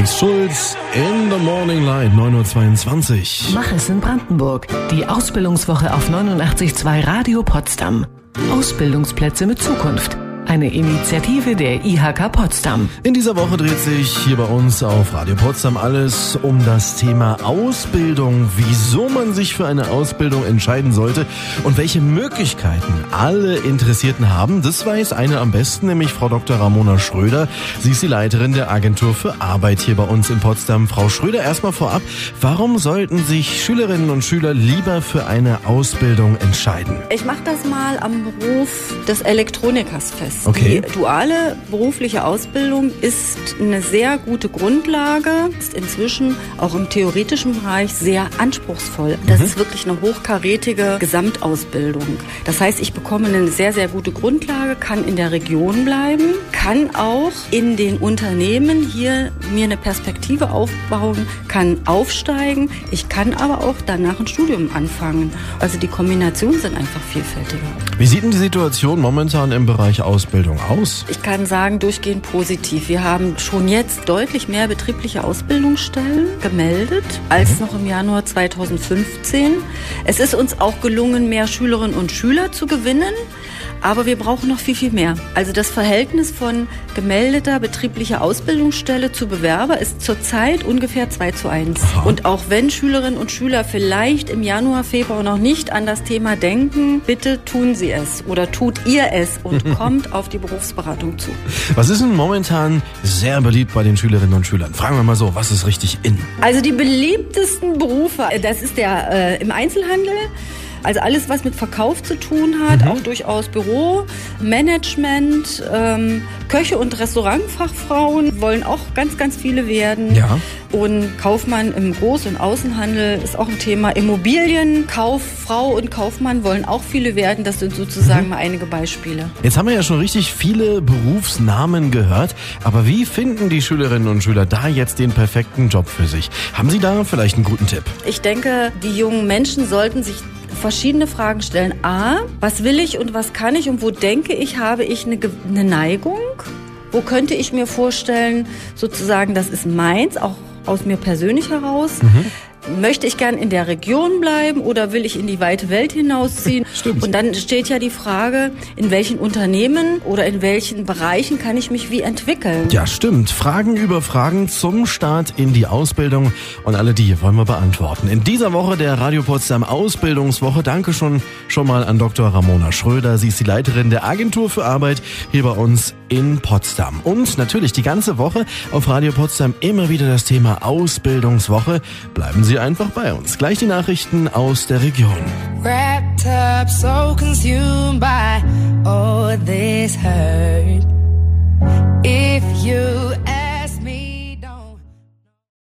Dennis Schulz in the Morning Light, 9:22 Uhr. Mach es in Brandenburg. Die Ausbildungswoche auf 89.2 Radio Potsdam. Ausbildungsplätze mit Zukunft. Eine Initiative der IHK Potsdam. In dieser Woche dreht sich hier bei uns auf Radio Potsdam alles um das Thema Ausbildung, wieso man sich für eine Ausbildung entscheiden sollte und welche Möglichkeiten alle Interessierten haben. Das weiß eine am besten, nämlich Frau Dr. Ramona Schröder. Sie ist die Leiterin der Agentur für Arbeit hier bei uns in Potsdam. Frau Schröder, erstmal vorab, warum sollten sich Schülerinnen und Schüler lieber für eine Ausbildung entscheiden? Ich mache das mal am Beruf des Elektronikers fest. Okay. Die duale berufliche Ausbildung ist eine sehr gute Grundlage, ist inzwischen auch im theoretischen Bereich sehr anspruchsvoll. Das ist wirklich eine hochkarätige Gesamtausbildung. Das heißt, ich bekomme eine sehr, sehr gute Grundlage, kann in der Region bleiben, kann auch in den Unternehmen hier mir eine Perspektive aufbauen, kann aufsteigen. Ich kann aber auch danach ein Studium anfangen. Also die Kombinationen sind einfach vielfältiger. Wie sieht denn die Situation momentan im Bereich Ausbildung aus? Ich kann sagen, durchgehend positiv. Wir haben schon jetzt deutlich mehr betriebliche Ausbildungsstellen gemeldet als noch im Januar 2015. Es ist uns auch gelungen, mehr Schülerinnen und Schüler zu gewinnen. Aber wir brauchen noch viel, viel mehr. Also das Verhältnis von gemeldeter betrieblicher Ausbildungsstelle zu Bewerber ist zurzeit ungefähr 2:1. Aha. Und auch wenn Schülerinnen und Schüler vielleicht im Januar, Februar noch nicht an das Thema denken, bitte tun Sie es oder tut ihr es und kommt auf die Berufsberatung zu. Was ist denn momentan sehr beliebt bei den Schülerinnen und Schülern? Fragen wir mal so, was ist richtig in? Also die beliebtesten Berufe, das ist der im Einzelhandel. Also alles, was mit Verkauf zu tun hat, auch durchaus Büro, Management, Köche und Restaurantfachfrauen wollen auch ganz, ganz viele werden. Ja. Und Kaufmann im Groß- und Außenhandel ist auch ein Thema. Immobilienkauffrau und Kaufmann wollen auch viele werden. Das sind sozusagen mal einige Beispiele. Jetzt haben wir ja schon richtig viele Berufsnamen gehört, aber wie finden die Schülerinnen und Schüler da jetzt den perfekten Job für sich? Haben Sie da vielleicht einen guten Tipp? Ich denke, die jungen Menschen sollten sich verschiedene Fragen stellen. A, was will ich und was kann ich und wo denke ich, habe ich eine Neigung? Wo könnte ich mir vorstellen, sozusagen, das ist meins, auch aus mir persönlich heraus? Möchte ich gern in der Region bleiben oder will ich in die weite Welt hinausziehen? Stimmt. Und dann steht ja die Frage, in welchen Unternehmen oder in welchen Bereichen kann ich mich wie entwickeln? Ja, stimmt. Fragen über Fragen zum Start in die Ausbildung. Und alle die wollen wir beantworten. In dieser Woche der Radio Potsdam Ausbildungswoche. Danke schon mal an Dr. Ramona Schröder. Sie ist die Leiterin der Agentur für Arbeit hier bei uns in Potsdam. Und natürlich die ganze Woche auf Radio Potsdam immer wieder das Thema Ausbildungswoche. Bleiben Sie einfach bei uns. Gleich die Nachrichten aus der Region. Wrapped up, so consumed by all this hurt.